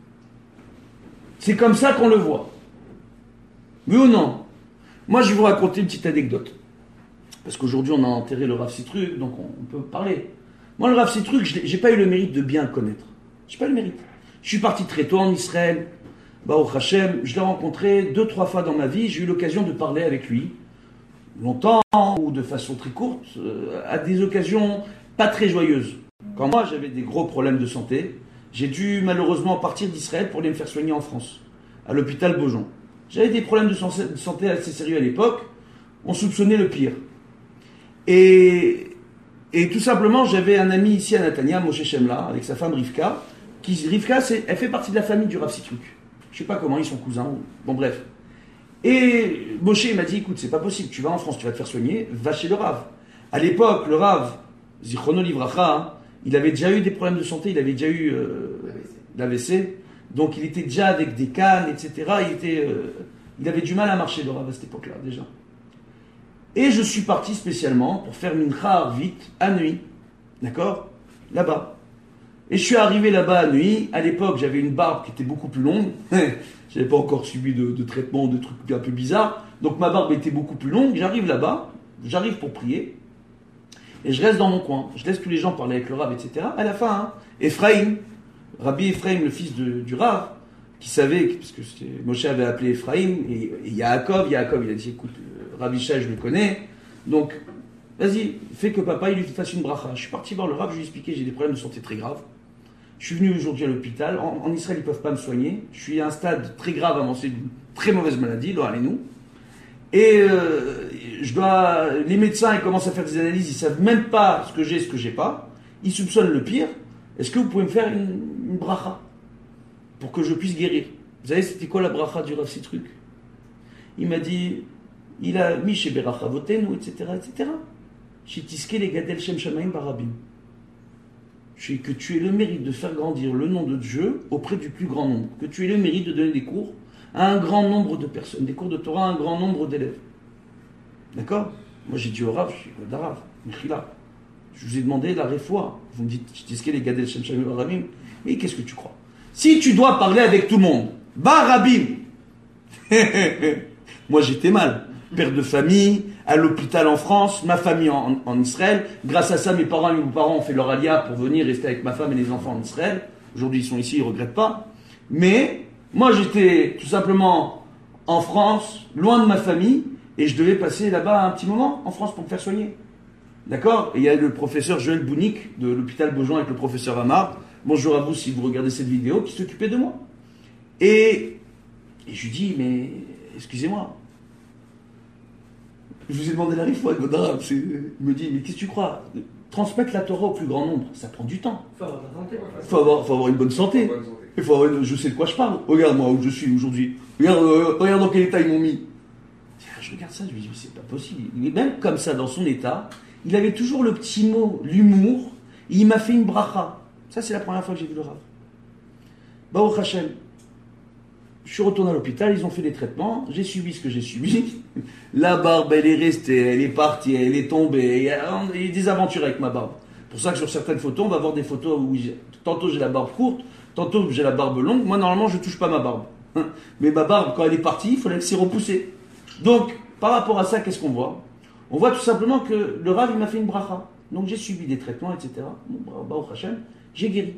Speaker 2: C'est comme ça qu'on le voit. Oui ou non? Moi, je vais vous raconter une petite anecdote. Parce qu'aujourd'hui, on a enterré le Rav Sitruk, donc on peut parler. Moi, le Rav Sitruk, j'ai pas eu le mérite de bien le connaître. J'ai pas eu le mérite. Je suis parti très tôt en Israël. Baruch Hashem, je l'ai rencontré 2-3 fois dans ma vie. J'ai eu l'occasion de parler avec lui. Longtemps, ou de façon très courte, à des occasions pas très joyeuses. Quand moi, j'avais des gros problèmes de santé, j'ai dû malheureusement partir d'Israël pour aller me faire soigner en France, à l'hôpital Beaujon. J'avais des problèmes de santé assez sérieux à l'époque. On soupçonnait le pire. Et tout simplement, j'avais un ami ici à Natania, Moshe Shemla, avec sa femme Rivka. Rivka, elle fait partie de la famille du Rav Sitruk. Je sais pas comment, ils sont cousins. Bon, bref. Et Moshe m'a dit, écoute, c'est pas possible, tu vas en France, tu vas te faire soigner, va chez le Rav. À l'époque, le Rav, Zichrono Livracha, il avait déjà eu des problèmes de santé, il avait déjà eu l'AVC. Donc il était déjà avec des cannes, etc. Il avait du mal à marcher, le Rav, à cette époque-là, déjà. Et je suis parti spécialement pour faire Mincha Arvit à nuit. D'accord? Là-bas. Et je suis arrivé là-bas à nuit. À l'époque, j'avais une barbe qui était beaucoup plus longue. Je n'avais pas encore subi de traitement, de trucs un peu bizarres. Donc ma barbe était beaucoup plus longue. J'arrive là-bas. J'arrive pour prier. Et je reste dans mon coin. Je laisse tous les gens parler avec le Rav, etc. À la fin, Ephraim, Rabbi Ephraim, le fils du Rav, qui savait, parce que Moshe avait appelé Ephraim, et Yaakov, il a dit, écoute, Rabbi Shai, je le connais, donc, vas-y, fais que papa, il lui fasse une bracha. Je suis parti voir le Rav, je lui ai expliqué, j'ai des problèmes de santé très graves. Je suis venu aujourd'hui à l'hôpital. En Israël, ils ne peuvent pas me soigner. Je suis à un stade très grave avancé d'une très mauvaise maladie, allez-nous. Et les médecins, ils commencent à faire des analyses, ils ne savent même pas ce que j'ai, ce que j'ai pas. Ils soupçonnent le pire. Est-ce que vous pouvez me faire une bracha pour que je puisse guérir? Vous savez, c'était quoi la bracha du Rav Sitruk? Il m'a dit, il a mis chez Berachavotenu, etc., etc. Shetiske les gadel shem shamayim barabim. Que tu aies le mérite de faire grandir le nom de Dieu auprès du plus grand nombre. Que tu aies le mérite de donner des cours à un grand nombre de personnes, des cours de Torah à un grand nombre d'élèves. D'accord? Moi j'ai dit au Rav, je suis d'Arav, Mechila. Je vous ai demandé la réfoua. Vous me dites, je dis les gars del Shem Shamim Rabim. Mais qu'est-ce que tu crois? Si tu dois parler avec tout le monde, bah Rabim. Moi j'étais mal. Père de famille, à l'hôpital en France, ma famille en Israël. Grâce à ça, mes parents et mes parents ont fait leur alia pour venir rester avec ma femme et les enfants en Israël. Aujourd'hui, ils sont ici, ils ne regrettent pas. Mais moi, j'étais tout simplement en France, loin de ma famille, et je devais passer là-bas un petit moment en France pour me faire soigner. D'accord? Et il y a le professeur Joël Bounik de l'hôpital Beaujon avec le professeur Amar. Bonjour à vous si vous regardez cette vidéo, qui s'occupait de moi. Et je lui dis, mais excusez-moi. Je vous ai demandé la réfoua, Godara. Il me dit, mais qu'est-ce que tu crois? Transmettre la Torah au plus grand nombre, ça prend du temps. Il faut avoir une bonne santé. Il faut avoir je sais de quoi je parle. Regarde moi où je suis aujourd'hui. Regarde dans quel état ils m'ont mis. Je regarde ça, je me dis, mais c'est pas possible. Il est même comme ça, dans son état, il avait toujours le petit mot, l'humour, et il m'a fait une bracha. Ça, c'est la première fois que j'ai vu le Rav. Baruch Hashem. Je suis retourné à l'hôpital, ils ont fait des traitements, j'ai subi ce que j'ai subi. La barbe, elle est restée, elle est partie, elle est tombée. Il y a des aventures avec ma barbe. C'est pour ça que sur certaines photos, on va voir des photos où tantôt j'ai la barbe courte, tantôt j'ai la barbe longue. Moi, normalement, je ne touche pas ma barbe. Mais ma barbe, quand elle est partie, il fallait que c'est repoussé. Donc, par rapport à ça, qu'est-ce qu'on voit? On voit tout simplement que le Rav, il m'a fait une bracha. Donc, j'ai subi des traitements, etc. Baruch Hashem, j'ai guéri.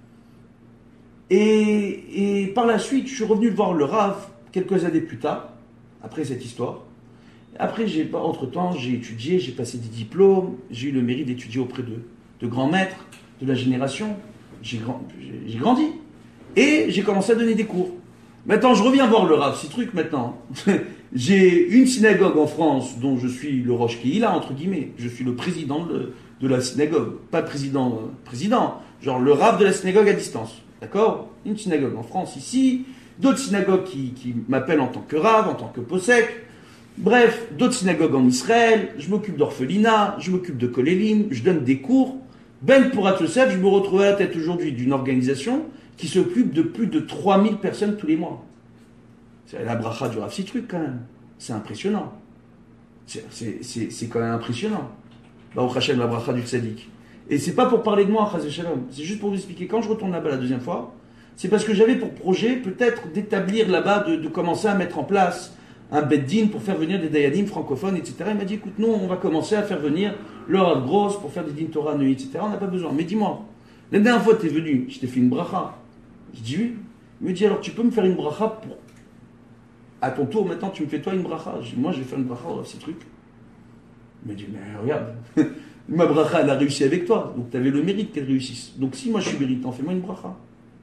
Speaker 2: Et par la suite, je suis revenu voir le Rav quelques années plus tard, après cette histoire. Après, entre-temps, j'ai étudié, j'ai passé des diplômes, j'ai eu le mérite d'étudier auprès de grands maîtres de la génération. J'ai grandi. Et j'ai commencé à donner des cours. Maintenant, je reviens voir le Rav, ces trucs maintenant. J'ai une synagogue en France dont je suis le Rosh Kehila, entre guillemets. Je suis le président de la synagogue. Pas président, genre le Rav de la synagogue à distance. D'accord? Une synagogue en France ici, d'autres synagogues qui m'appellent en tant que Rav, en tant que Posek. Bref, d'autres synagogues en Israël. Je m'occupe d'orphelinat, je m'occupe de Kolélim, je donne des cours. Ben Pourat Yosef, je me retrouve à la tête aujourd'hui d'une organisation qui s'occupe de plus de 3000 personnes tous les mois. C'est la bracha du Rav Citruc quand même. C'est impressionnant. C'est quand même impressionnant. Baruch Hashem, la bracha du Tzadik. Et c'est pas pour parler de moi, Chazé Shalom. C'est juste pour vous expliquer. Quand je retourne là-bas la deuxième fois, c'est parce que j'avais pour projet peut-être d'établir là-bas, de commencer à mettre en place un beddin pour faire venir des dayanim francophones, etc. Il m'a dit, écoute, nous, on va commencer à faire venir le Rav Gross pour faire des din Torah Nui, etc. On n'a pas besoin. Mais dis-moi, la dernière fois que tu es venu, je t'ai fait une bracha. Je dis oui. Il me dit, alors tu peux me faire une bracha pour... À ton tour, maintenant, tu me fais toi une bracha. Je dis, moi, je vais faire une bracha, ces trucs. Il m'a dit, mais regarde, ma bracha, elle a réussi avec toi. Donc, tu avais le mérite qu'elle réussisse. Donc, si moi, je suis méritant, fais-moi une bracha.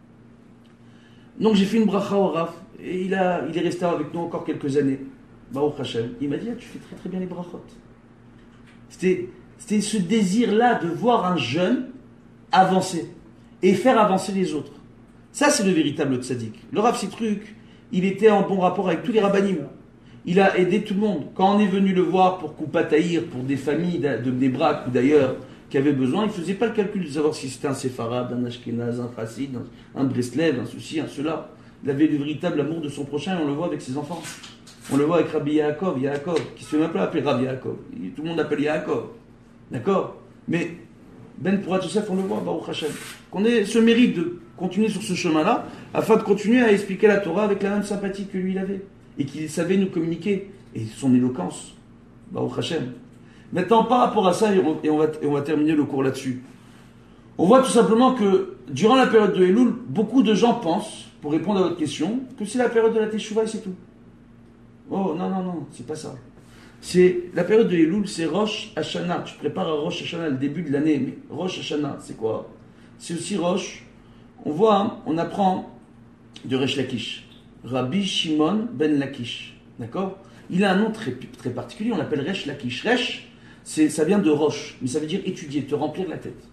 Speaker 2: Donc, j'ai fait une bracha au Rav. Et il est resté avec nous encore quelques années. Baruch Hashem. Il m'a dit, tu fais très très bien les brachot. C'était ce désir-là de voir un jeune avancer et faire avancer les autres. Ça, c'est le véritable tzaddik. Le Rav Citruc, il était en bon rapport avec tous les rabbanim. Il a aidé tout le monde. Quand on est venu le voir pour Koupataïr, pour des familles de Bnei-Brak ou d'ailleurs qui avaient besoin, il ne faisait pas le calcul de savoir si c'était un séfarade, un ashkénaz, un chassid, un breslev, un ceci, un cela. Il avait le véritable amour de son prochain et on le voit avec ses enfants. On le voit avec Rabbi Yaakov, qui se fait même pas appeler Rabbi Yaakov. Tout le monde l'appelle Yaakov. D'accord? Mais Ben Pourat Yosef, on le voit, Baruch Hashem. Qu'on ait ce mérite de continuer sur ce chemin-là, afin de continuer à expliquer la Torah avec la même sympathie que lui il avait. Et qu'il savait nous communiquer. Et son éloquence. Baruch Hashem. Maintenant, par rapport à ça, et on va terminer le cours là-dessus. On voit tout simplement que, durant la période de Elul, beaucoup de gens pensent, pour répondre à votre question, que c'est la période de la Teshuvah et c'est tout. Oh, non, c'est pas ça. C'est la période de Elul, c'est Rosh Hashanah. Tu prépares à Rosh Hashanah, le début de l'année. Mais Rosh Hashanah, c'est quoi? C'est aussi Rosh. On voit, on apprend de Resh Lakish. Rabbi Shimon ben Lakish. D'accord? Il a un nom très, très particulier, on l'appelle Resh Lakish. Resh, ça vient de Rosh, mais ça veut dire étudier, te remplir la tête.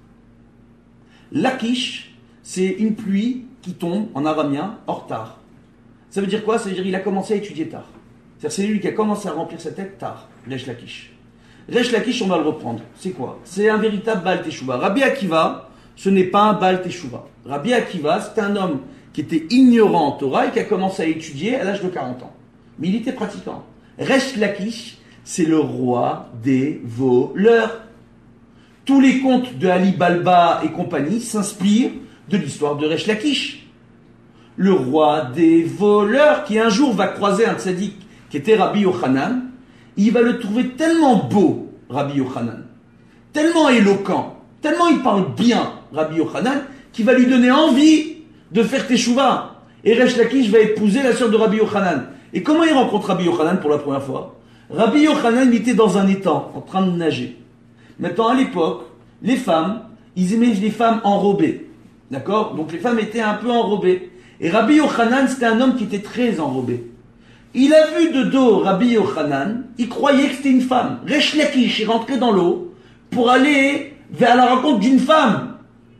Speaker 2: Lakish, c'est une pluie qui tombe en araméen en retard. Ça veut dire quoi? Ça veut dire qu'il a commencé à étudier tard. C'est lui qui a commencé à remplir sa tête tard. Resh Lakish. Resh Lakish, on va le reprendre. C'est quoi? C'est un véritable Baal Teshuvah. Rabbi Akiva, ce n'est pas un Baal Teshuvah. Rabbi Akiva, c'est un homme qui était ignorant en Torah et qui a commencé à étudier à l'âge de 40 ans. Mais il était pratiquant. Resh Lakish, c'est le roi des voleurs. Tous les contes de Ali Balba et compagnie s'inspirent de l'histoire de Resh Lakish. Le roi des voleurs qui un jour va croiser un tzaddik qui était Rabbi Yochanan. Il va le trouver tellement beau, Rabbi Yochanan, tellement éloquent, tellement il parle bien, Rabbi Yochanan, qu'il va lui donner envie de faire teshuva. Et Resh Lakish va épouser la sœur de Rabbi Yochanan. Et comment il rencontre Rabbi Yochanan pour la première fois? Rabbi Yochanan, il était dans un étang, en train de nager. Maintenant, à l'époque, les femmes, ils aimaient les femmes enrobées. D'accord? Donc les femmes étaient un peu enrobées. Et Rabbi Yochanan, c'était un homme qui était très enrobé. Il a vu de dos Rabbi Yochanan, il croyait que c'était une femme. Resh Lakish est rentré dans l'eau pour aller vers la rencontre d'une femme.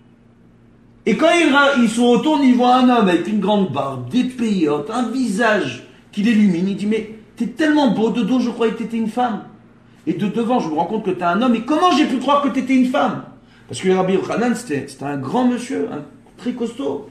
Speaker 2: Et quand il se retourne, il voit un homme avec une grande barbe, des péotes, un visage qui l'illumine. Il dit, mais t'es tellement beau, de dos je croyais que t'étais une femme. Et de devant je me rends compte que t'es un homme. Et comment j'ai pu croire que t'étais une femme? Parce que Rabbi Yochanan, c'était un grand monsieur, très costaud.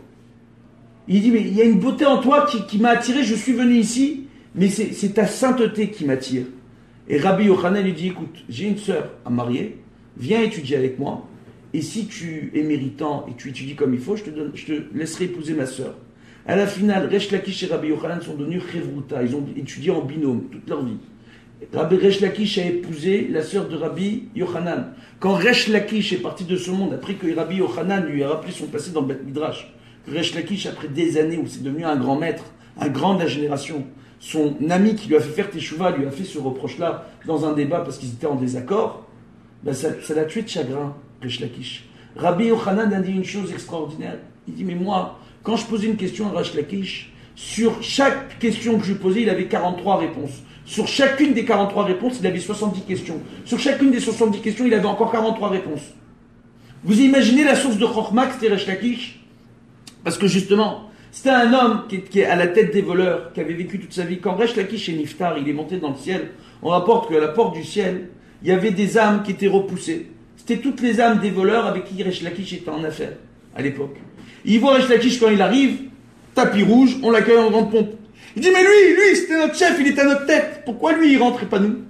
Speaker 2: Il dit, mais il y a une beauté en toi qui m'a attiré, je suis venu ici, mais c'est ta sainteté qui m'attire. Et Rabbi Yochanan lui dit, écoute, j'ai une sœur à marier, viens étudier avec moi, et si tu es méritant et tu étudies comme il faut, je te laisserai épouser ma sœur. À la finale, Resh Lakish et Rabbi Yochanan sont devenus Chevruta, ils ont étudié en binôme toute leur vie. Rabbi Resh Lakish a épousé la sœur de Rabbi Yochanan. Quand Resh Lakish est parti de ce monde, après que Rabbi Yochanan lui a rappelé son passé dans le Beth Midrash, Resh Lakish, après des années où c'est devenu un grand maître, un grand de la génération, son ami qui lui a fait faire teshuva lui a fait ce reproche-là dans un débat parce qu'ils étaient en désaccord, ben ça l'a tué de chagrin, Resh Lakish. Rabbi Yochanan a dit une chose extraordinaire. Il dit, mais moi, quand je posais une question à Resh Lakish, sur chaque question que je posais, il avait 43 réponses. Sur chacune des 43 réponses, il avait 70 questions. Sur chacune des 70 questions, il avait encore 43 réponses. Vous imaginez la source de Chokhmah, c'était Resh Lakish? Parce que justement, c'était un homme qui est à la tête des voleurs, qui avait vécu toute sa vie. Quand Resh Lakish est Niftar, il est monté dans le ciel, on rapporte qu'à la porte du ciel, il y avait des âmes qui étaient repoussées. C'était toutes les âmes des voleurs avec qui Resh Lakish était en affaire, à l'époque. Il voit Resh Lakish quand il arrive, tapis rouge, on l'accueille en grande pompe. Il dit, mais lui, c'était notre chef, il était à notre tête. Pourquoi lui, il rentre et pas nous?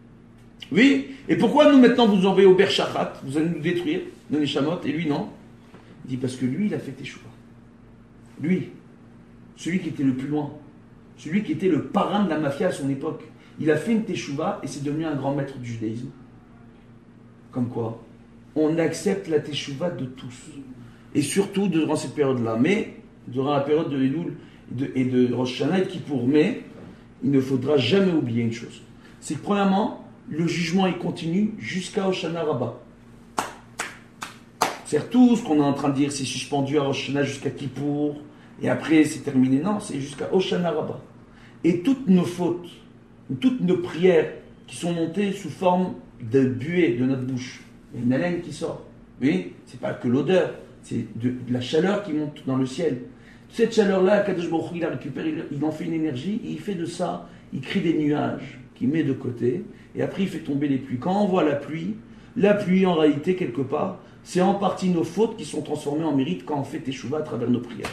Speaker 2: Oui, et pourquoi nous, maintenant, vous envoyez au Bershachat, vous allez nous détruire, nous les chamottes, et lui, non? Il dit, parce que lui, il a fait teshuva. Lui, celui qui était le plus loin, celui qui était le parrain de la mafia à son époque, il a fait une teshuva et c'est devenu un grand maître du judaïsme. Comme quoi, on accepte la teshuva de tous. Et surtout durant cette période-là. Mais, durant la période de Elul et de Rosh Hashanah et de Kippour. Mais, il ne faudra jamais oublier une chose. C'est que premièrement, le jugement il continue jusqu'à Hoshana Rabbah. C'est tout ce qu'on est en train de dire, c'est suspendu à Rosh Hashanah jusqu'à Kippour. Et après, c'est terminé. Non, c'est jusqu'à Hoshana Rabbah. Et toutes nos fautes, toutes nos prières qui sont montées sous forme de buée de notre bouche, il y a une haleine qui sort. Oui, c'est pas que l'odeur, c'est de la chaleur qui monte dans le ciel. Cette chaleur-là, Kadosh Baruch Hu, il la récupère, il en fait une énergie, et il fait de ça, il crée des nuages qu'il met de côté, et après il fait tomber les pluies. Quand on voit la pluie en réalité, quelque part, c'est en partie nos fautes qui sont transformées en mérite quand on fait teshuva à travers nos prières.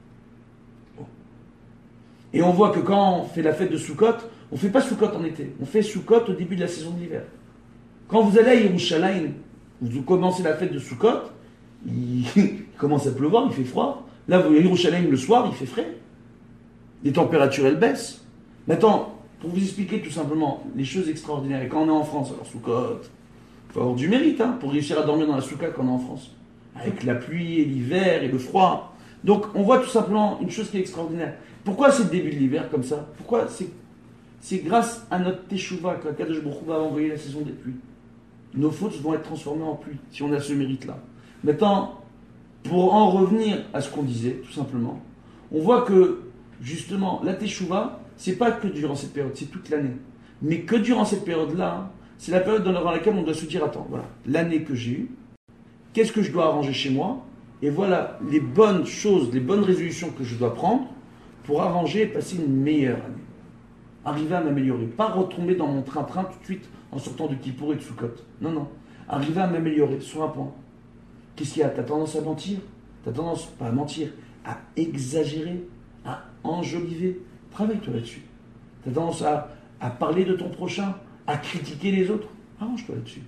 Speaker 2: Et on voit que quand on fait la fête de Sukkot, on ne fait pas Sukkot en été, on fait Sukkot au début de la saison de l'hiver. Quand vous allez à Yerushalayim, vous commencez la fête de Sukkot, il commence à pleuvoir, il fait froid. Là, vous voyez Yerushalayim le soir, il fait frais. Les températures, elles baissent. Maintenant, pour vous expliquer tout simplement les choses extraordinaires, et quand on est en France, alors Sukkot, il faut avoir du mérite pour réussir à dormir dans la Sukkot quand on est en France. Avec la pluie et l'hiver et le froid. Donc, on voit tout simplement une chose qui est extraordinaire. Pourquoi c'est le début de l'hiver comme ça? Pourquoi c'est grâce à notre teshuva que Kadosh Baruch Hu va envoyer la saison des pluies. Nos fautes vont être transformées en pluie, si on a ce mérite-là. Maintenant, pour en revenir à ce qu'on disait, tout simplement, on voit que, justement, la teshuva, c'est pas que durant cette période, c'est toute l'année. Mais que durant cette période-là, c'est la période dans laquelle on doit se dire, attends, voilà, l'année que j'ai eue, qu'est-ce que je dois arranger chez moi? Et voilà les bonnes choses, les bonnes résolutions que je dois prendre pour arranger et passer une meilleure année. Arriver à m'améliorer. Pas retomber dans mon train-train tout de suite en sortant de Kippour et de Sukkot. Non, non. Arriver à m'améliorer sur un point. Qu'est-ce qu'il y a? T'as tendance à mentir? T'as tendance, pas à mentir, à exagérer, à enjoliver. Travaille-toi là-dessus. Tu as tendance à parler de ton prochain, à critiquer les autres. Arrange-toi là-dessus.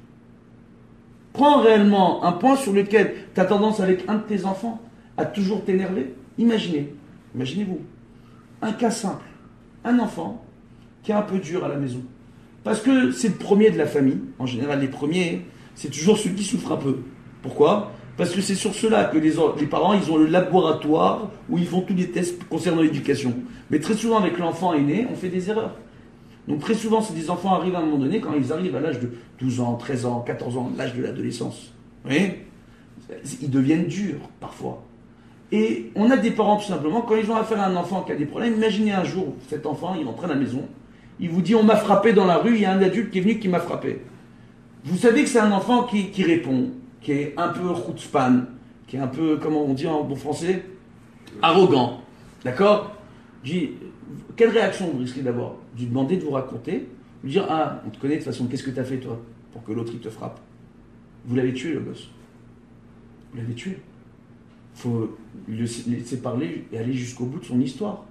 Speaker 2: Prends réellement un point sur lequel tu as tendance avec un de tes enfants à toujours t'énerver. Imaginez-vous, un cas simple, un enfant qui est un peu dur à la maison. Parce que c'est le premier de la famille. En général, les premiers, c'est toujours ceux qui souffrent un peu. Pourquoi ? Parce que c'est sur cela que les parents, ils ont le laboratoire où ils font tous les tests concernant l'éducation. Mais très souvent, avec l'enfant aîné, on fait des erreurs. Donc très souvent, ces des enfants arrivent à un moment donné, quand ils arrivent à l'âge de 12 ans, 13 ans, 14 ans, l'âge de l'adolescence. Vous voyez ? Ils deviennent durs, parfois. Et on a des parents, tout simplement, quand ils ont affaire à un enfant qui a des problèmes, imaginez un jour, cet enfant, il rentre à la maison, il vous dit, on m'a frappé dans la rue, il y a un adulte qui est venu qui m'a frappé. Vous savez que c'est un enfant qui répond, qui est un peu chutzpan, qui est un peu, comment on dit en bon français, arrogant. D'accord ? Je dis, quelle réaction vous risquez d'avoir ? De lui demander de vous raconter, lui dire, ah, on te connaît de toute façon, qu'est-ce que tu as fait toi pour que l'autre il te frappe ? Vous l'avez tué le gosse. Vous l'avez tué. Il faut le laisser parler et aller jusqu'au bout de son histoire.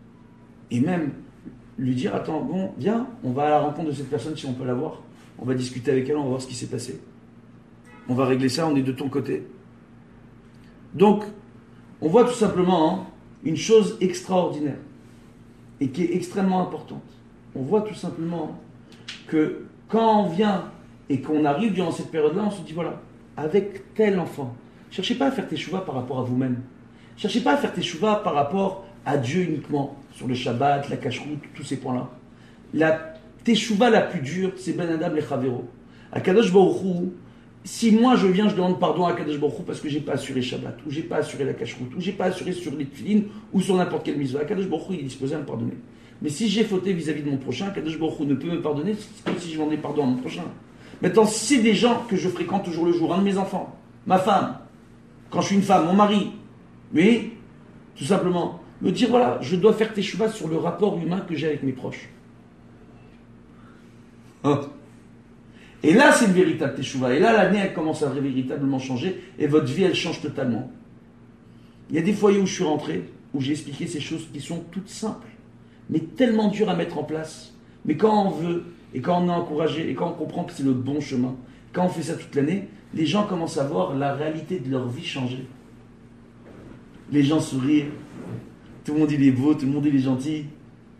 Speaker 2: Et même lui dire, attends, bon, viens, on va à la rencontre de cette personne si on peut la voir. On va discuter avec elle, on va voir ce qui s'est passé. On va régler ça, on est de ton côté. Donc, on voit tout simplement une chose extraordinaire et qui est extrêmement importante. On voit tout simplement que quand on vient et qu'on arrive durant cette période-là, on se dit voilà, avec tel enfant, cherchez pas à faire teshuva par rapport à vous-même. Cherchez pas à faire teshuva par rapport à Dieu uniquement, sur le Shabbat, la cacheroute, tous ces points-là. La teshuva la plus dure, c'est Ben Adam le Chavero. À Kadosh Baruch Hu, si moi je viens, je demande pardon à Kadosh Baruch Hu parce que j'ai pas assuré Shabbat, ou j'ai pas assuré la cacheroute, ou j'ai pas assuré sur les tefilines, ou sur n'importe quelle mitzvah, Kadosh Baruch Hu il est disposé à me pardonner. Mais si j'ai fauté vis-à-vis de mon prochain, Kadosh Baruch Hu ne peut me pardonner, c'est comme si je demandais pardon à mon prochain. Maintenant, si c'est des gens que je fréquente toujours le jour, un de mes enfants, ma femme, quand je suis une femme, mon mari, mais tout simplement, me dire voilà, je dois faire teshuva sur le rapport humain que j'ai avec mes proches. Et là, c'est une véritable teshuva. Et là, l'année, elle commence à véritablement changer et votre vie, elle change totalement. Il y a des foyers où je suis rentré, où j'ai expliqué ces choses qui sont toutes simples, mais tellement dures à mettre en place. Mais quand on veut, et quand on est encouragé, et quand on comprend que c'est le bon chemin, quand on fait ça toute l'année, les gens commencent à voir la réalité de leur vie changer. Les gens sourient, tout le monde il est beau, tout le monde il est gentil. Oui ?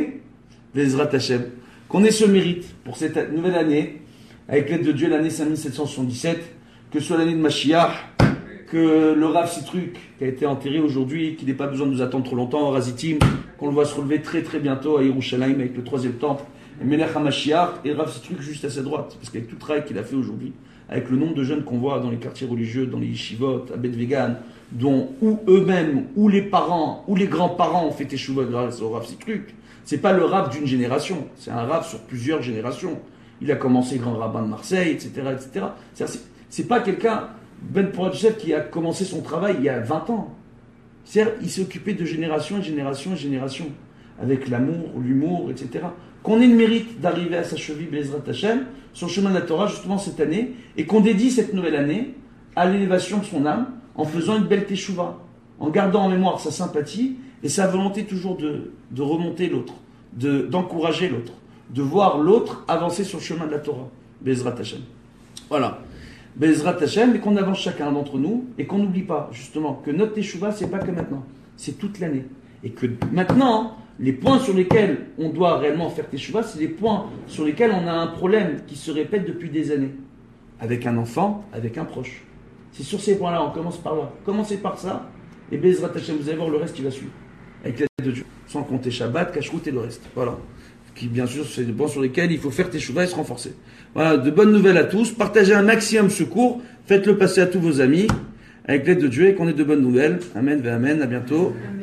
Speaker 2: Bezrat Hashem. Qu'on ait ce mérite pour cette nouvelle année, avec l'aide de Dieu, l'année 5777, que ce soit l'année de Mashiach, que le Rav Sitruk, qui a été enterré aujourd'hui, qu'il n'ait pas besoin de nous attendre trop longtemps, Razitim, qu'on le voit se relever très très bientôt à Yerushalayim avec le 3e temple, et Melech HaMashiach, et Rav Sitruk juste à sa droite, parce qu'avec tout le travail qu'il a fait aujourd'hui, avec le nombre de jeunes qu'on voit dans les quartiers religieux, dans les yeshivot, à Bet Vegan, dont ou eux-mêmes, ou les parents, ou les grands-parents ont fait teshuva grâce au Rav Sitruk, c'est pas le Rav d'une génération, c'est un Rav sur plusieurs générations. Il a commencé grand rabbin de Marseille, etc., etc. C'est pas quelqu'un, Ben Porat Yosef, qui a commencé son travail il y a 20 ans. C'est-à-dire, il s'est occupé de génération et génération et génération, avec l'amour, l'humour, etc. Qu'on ait le mérite d'arriver à sa cheville, Bezrat Hashem, sur le chemin de la Torah, justement cette année, et qu'on dédie cette nouvelle année à l'élévation de son âme, en faisant une belle teshuva, en gardant en mémoire sa sympathie et sa volonté toujours de remonter l'autre, d'encourager l'autre, de voir l'autre avancer sur le chemin de la Torah. Bezrat Hashem. Voilà. Bezrat Hashem, et qu'on avance chacun d'entre nous, et qu'on n'oublie pas, justement, que notre teshuva, c'est pas que maintenant, c'est toute l'année. Et que maintenant, les points sur lesquels on doit réellement faire teshuva, c'est les points sur lesquels on a un problème qui se répète depuis des années. Avec un enfant, avec un proche. C'est sur ces points-là, on commence par là. Commencez par ça, et Bezrat Hashem, vous allez voir le reste qui va suivre. Avec l'aide de Dieu. Sans compter Shabbat, Kashrut et le reste. Voilà. Qui, bien sûr, c'est des points sur lesquels il faut faire teshuva et se renforcer. Voilà, de bonnes nouvelles à tous. Partagez un maximum ce cours. Faites-le passer à tous vos amis. Avec l'aide de Dieu et qu'on ait de bonnes nouvelles. Amen, amen. À bientôt. Amen.